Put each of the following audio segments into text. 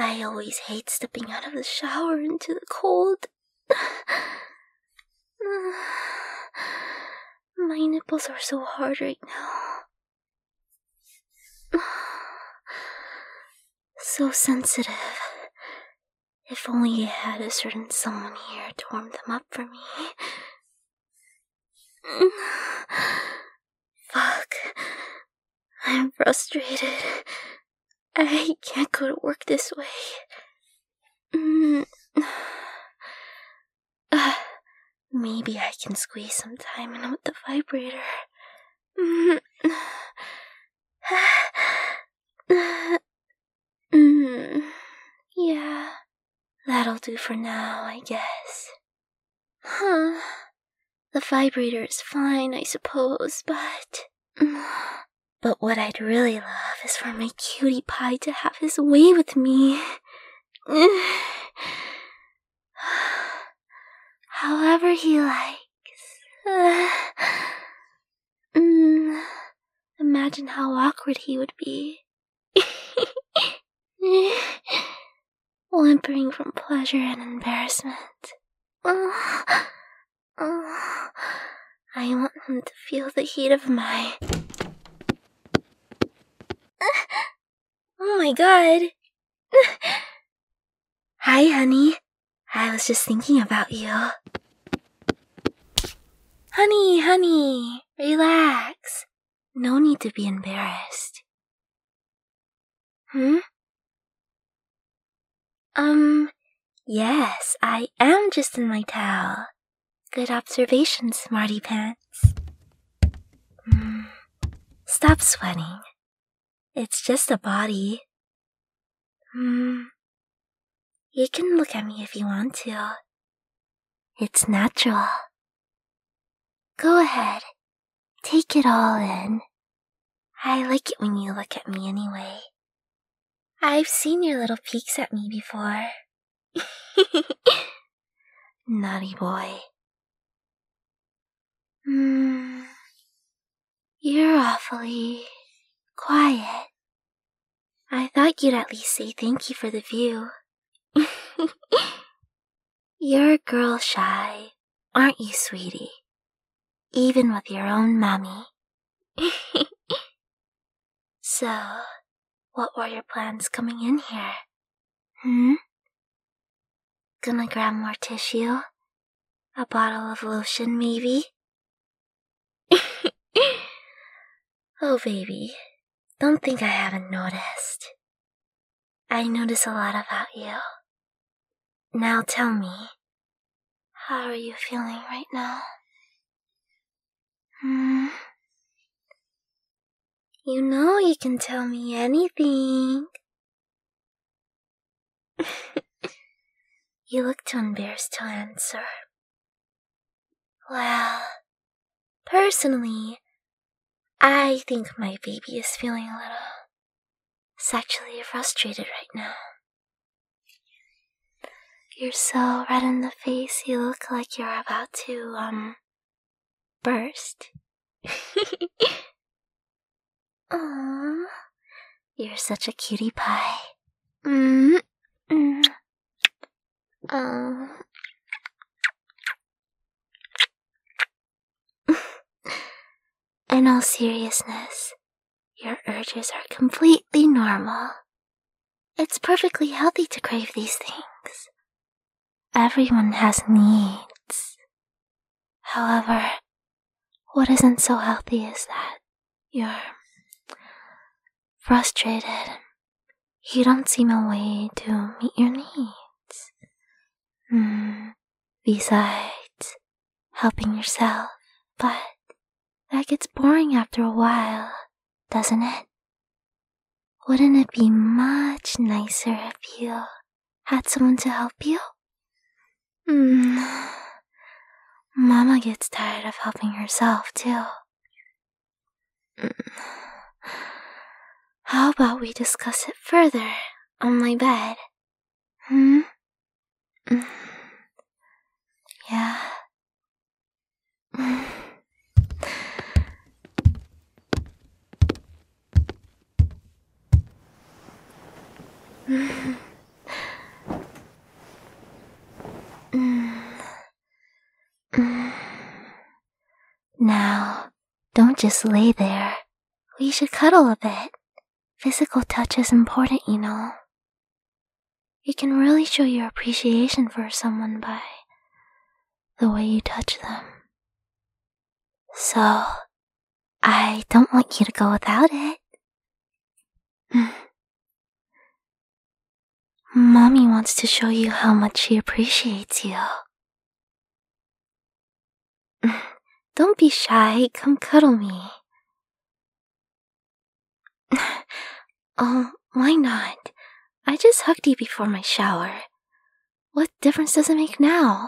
I always hate stepping out of the shower into the cold. My nipples are so hard right now. So sensitive. If only I had a certain someone here to warm them up for me. Fuck. I'm frustrated. I can't go to work this way. Maybe I can squeeze some time in with the vibrator. Yeah, that'll do for now, I guess. The vibrator is fine, I suppose, but what I'd really love is for my cutie pie to have his way with me. However he likes. Imagine how awkward he would be. Whimpering from pleasure and embarrassment. I want him to feel the heat of my... Oh my god. Hi, honey. I was just thinking about you. Honey, relax. No need to be embarrassed. Yes, I am just in my towel. Good observation, smarty pants. Stop sweating. It's just a body. You can look at me if you want to. It's natural. Go ahead. Take it all in. I like it when you look at me anyway. I've seen your little peeks at me before. Naughty boy. You're awfully quiet. I thought you'd at least say thank you for the view. You're girl shy, aren't you, sweetie? Even with your own mommy. So, what were your plans coming in here? Gonna grab more tissue? A bottle of lotion, maybe? Oh, baby, don't think I haven't noticed. I notice a lot about you. Now tell me, how are you feeling right now? You know you can tell me anything. You look too embarrassed to answer. Well, personally, I think my baby is feeling a little sexually frustrated right now. You're so red in the face, you look like you're about to, burst. Aww, you're such a cutie pie. In all seriousness, your urges are completely normal. It's perfectly healthy to crave these things. Everyone has needs. However, what isn't so healthy is that you're frustrated. You don't seem a way to meet your needs. Besides helping yourself, but that gets boring after a while, doesn't it? Wouldn't it be much nicer if you had someone to help you? Mama gets tired of helping herself, too. How about we discuss it further on my bed? Yeah. Now, don't just lay there. We should cuddle a bit. Physical touch is important, you know. You can really show your appreciation for someone by the way you touch them. So, I don't want you to go without it. Mommy wants to show you how much she appreciates you. Don't be shy, come cuddle me. Oh, why not? I just hugged you before my shower. What difference does it make now?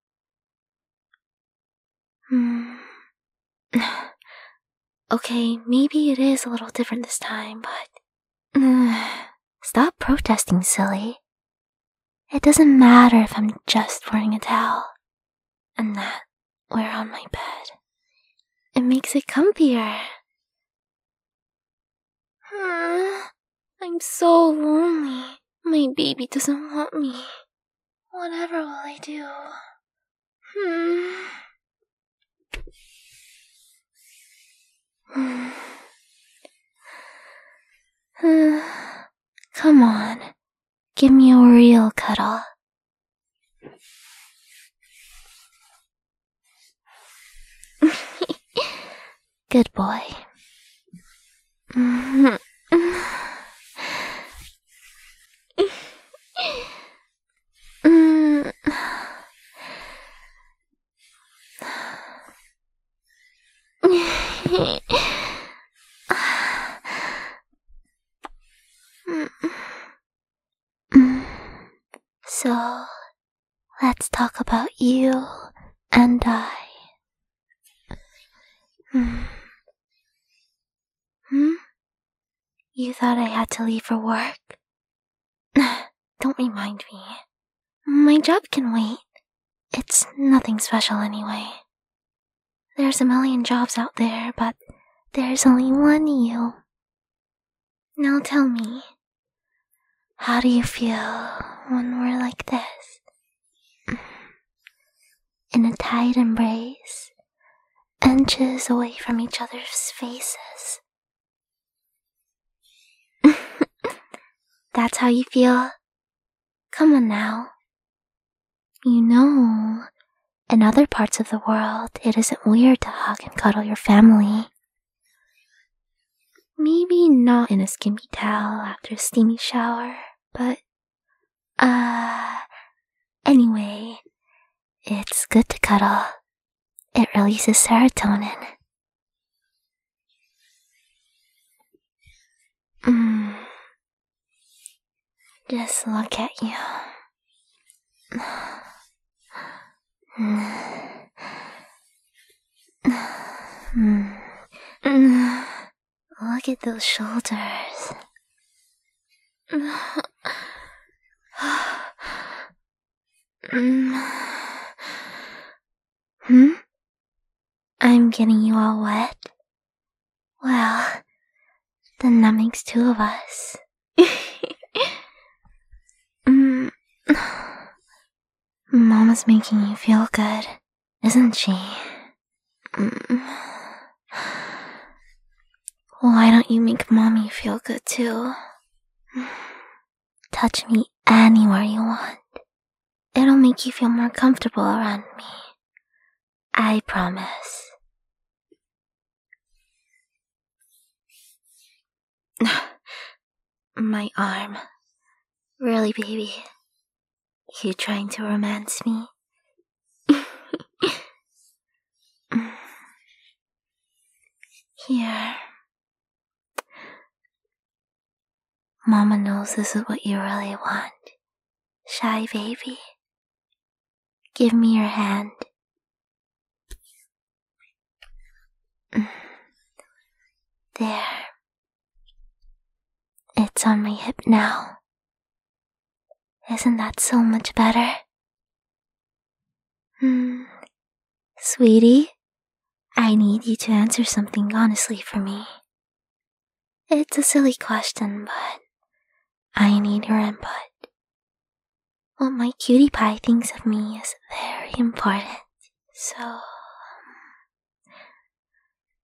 Okay, maybe it is a little different this time, but... Stop protesting, silly. It doesn't matter if I'm just wearing a towel and that we're on my bed. It makes it comfier. I'm so lonely. My baby doesn't want me. Whatever will I do? Come on, give me a real cuddle. Good boy. So, let's talk about you and I. You thought I had to leave for work? Don't remind me. My job can wait. It's nothing special anyway. There's a million jobs out there, but there's only one you. Now tell me, how do you feel when we're like this? In a tight embrace, inches away from each other's faces. That's how you feel? Come on now. You know, in other parts of the world, it isn't weird to hug and cuddle your family. Maybe not in a skimpy towel after a steamy shower, but, anyway, it's good to cuddle. It releases serotonin. Just look at you. Look at those shoulders. I'm getting you all wet? Well, then that makes two of us. Mama's making you feel good, isn't she? Why don't you make Mommy feel good too? Touch me anywhere you want. It'll make you feel more comfortable around me. I promise. My arm. Really, baby? You trying to romance me? Here. Mama knows this is what you really want. Shy baby. Give me your hand. There. It's on my hip now. Isn't that so much better? Sweetie, I need you to answer something honestly for me. It's a silly question, but I need your input. What my cutie pie thinks of me is very important, so...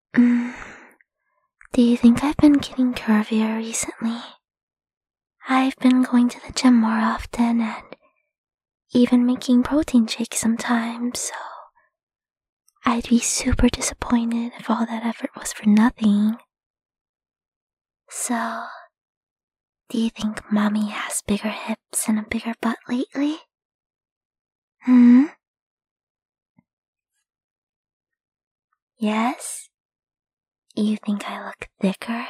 Mm, do you think I've been getting curvier recently? I've been going to the gym more often and even making protein shakes sometimes, so I'd be super disappointed if all that effort was for nothing. So, do you think Mommy has bigger hips and a bigger butt lately? Yes? You think I look thicker?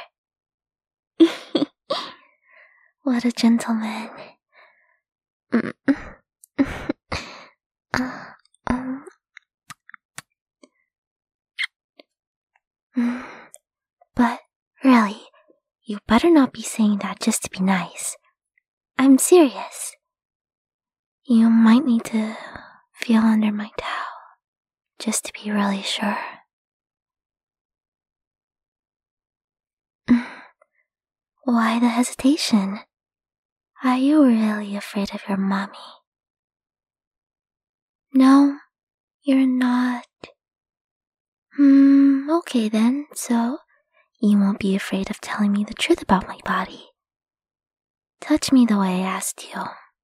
What a gentleman. But really, you better not be saying that just to be nice. I'm serious. You might need to feel under my towel, just to be really sure. Why the hesitation? Are you really afraid of your mommy? No, you're not. Okay then, so you won't be afraid of telling me the truth about my body. Touch me the way I asked you.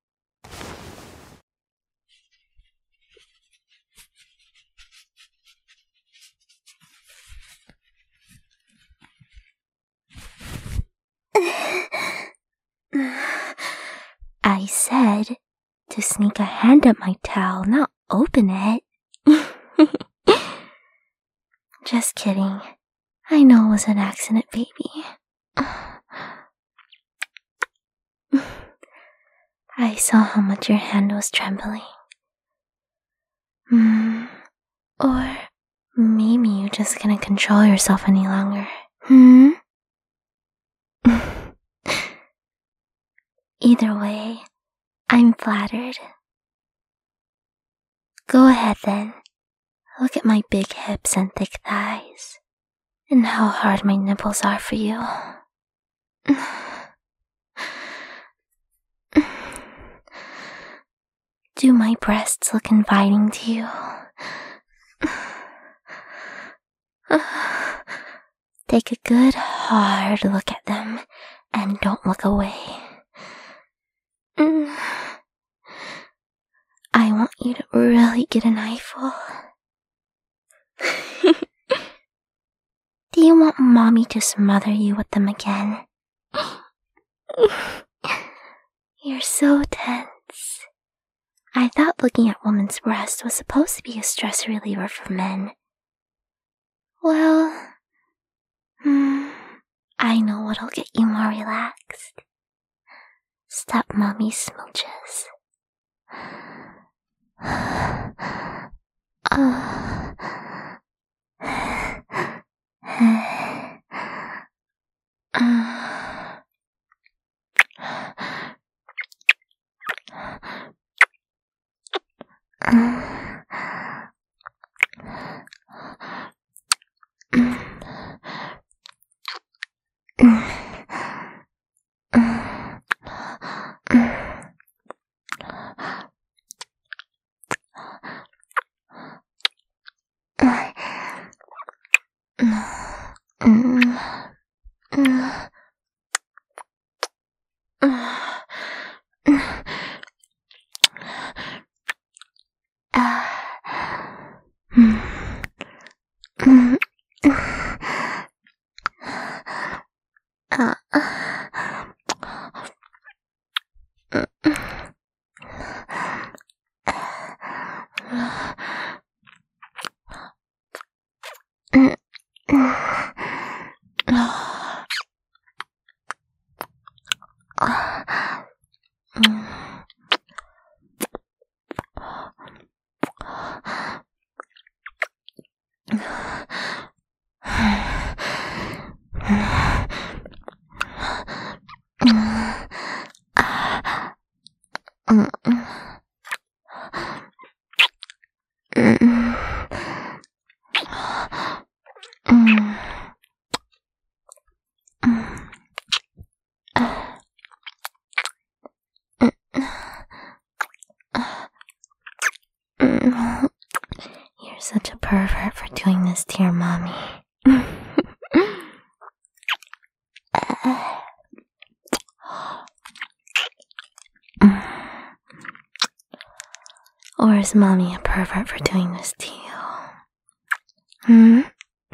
I said to sneak a hand up my towel, not open it. Just kidding. I know it was an accident, baby. I saw how much your hand was trembling. Or maybe you just couldn't control yourself any longer. Either way, I'm flattered. Go ahead then. Look at my big hips and thick thighs, and how hard my nipples are for you. Do my breasts look inviting to you? Take a good, hard look at them, and don't look away. I want you to really get an eyeful. Do you want Mommy to smother you with them again? You're so tense. I thought looking at women's breasts was supposed to be a stress reliever for men. Well, I know what'll get you more relaxed. Stop Mommy's smooches. You're such a pervert for doing this to your mommy. Or is Mommy a pervert for doing this to you?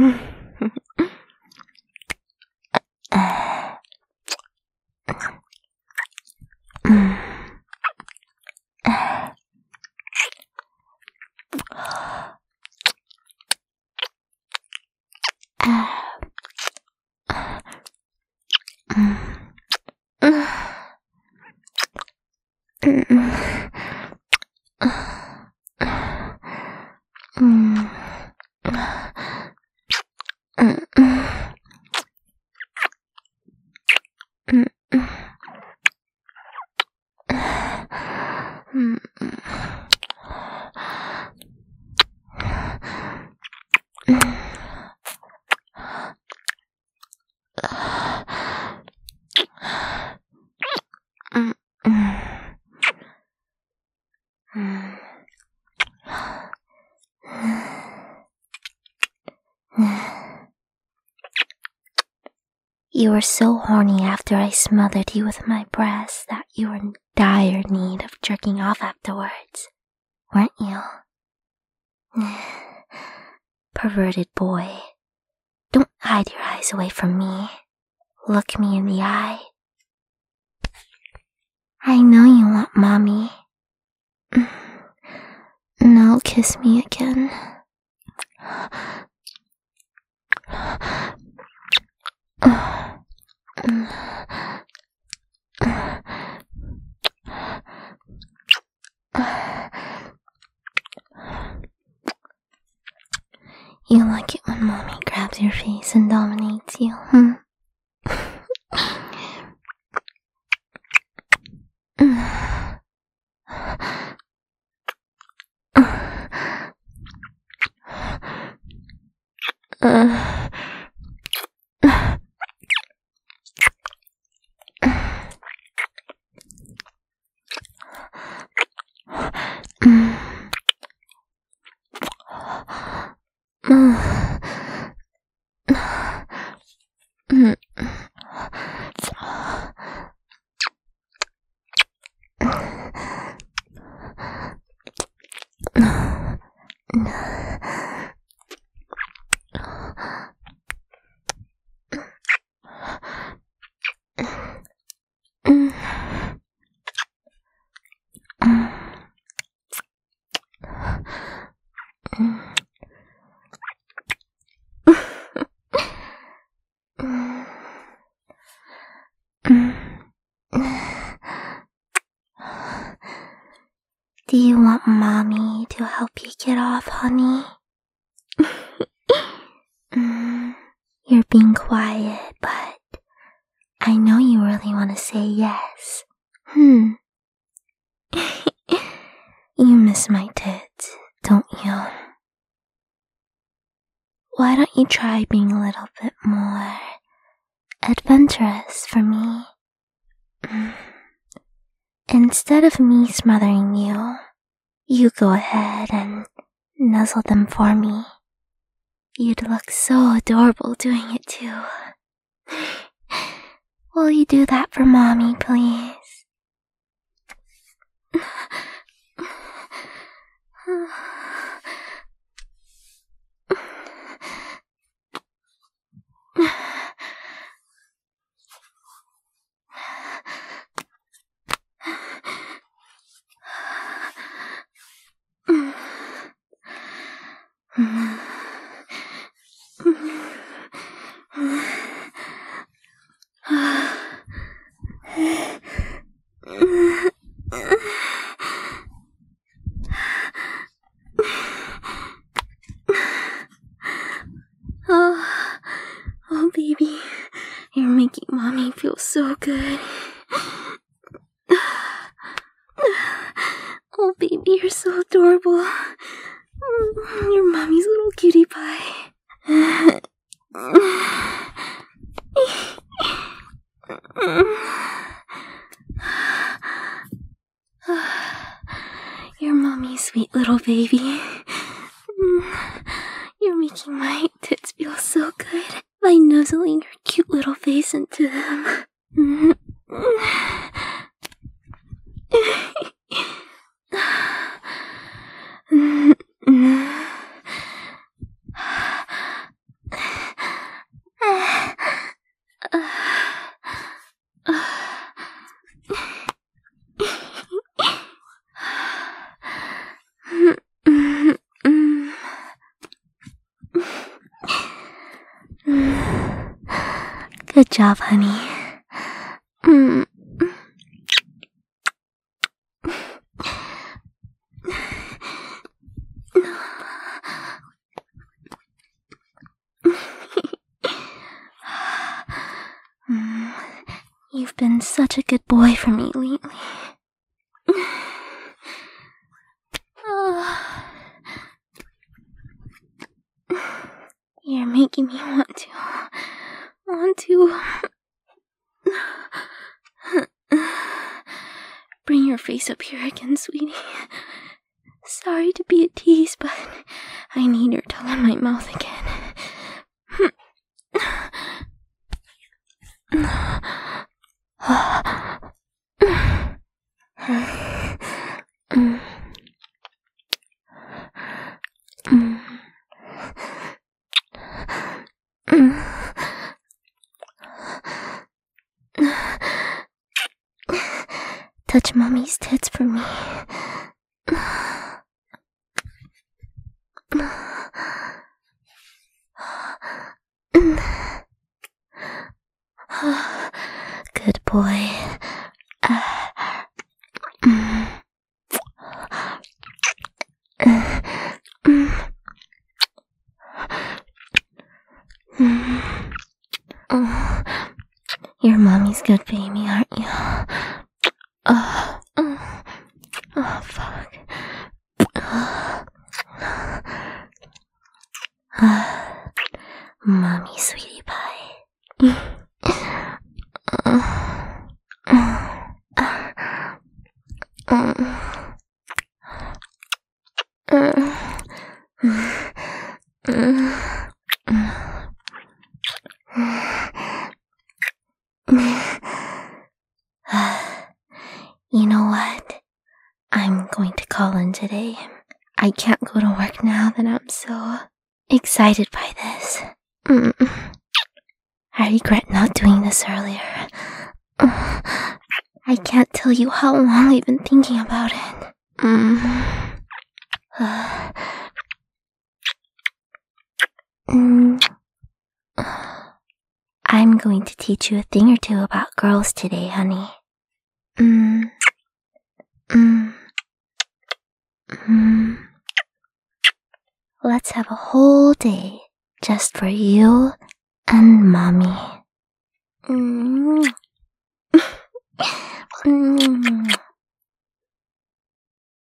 You were so horny after I smothered you with my breasts that you were in dire need of jerking off afterwards, weren't you? Perverted boy. Don't hide your eyes away from me. Look me in the eye. I know you want Mommy. Now kiss me again. You like it when Mommy grabs your face and dominates you, Do you want Mommy to help you get off, honey? You're being quiet, but I know you really want to say yes. You miss my tits, don't you? Why don't you try being a little bit more adventurous for me? Instead of me smothering you, you go ahead and nuzzle them for me. You'd look so adorable doing it too. Will you do that for Mommy, please? Oh, baby, you're making Mommy feel so good. Oh, baby, you're so adorable. You're Mommy's little cutie pie. You're Mommy's sweet little baby. You're making my tits feel so good by nuzzling your cute little face into them. Good job, honey. Mm. You've been such a good boy for me lately. You're making me want to bring your face up here again, sweetie. Sorry to be a tease, but I need your tongue in my mouth again. Touch mommy's tits for me. Good boy. You're mommy's good baby, aren't you? Oh, fuck. Mommy, sweetie pie. You know what? I'm going to call in today. I can't go to work now that I'm so excited by this. I regret not doing this earlier. I can't tell you how long I've been thinking about it. I'm going to teach you a thing or two about girls today, honey. Let's have a whole day just for you and mommy.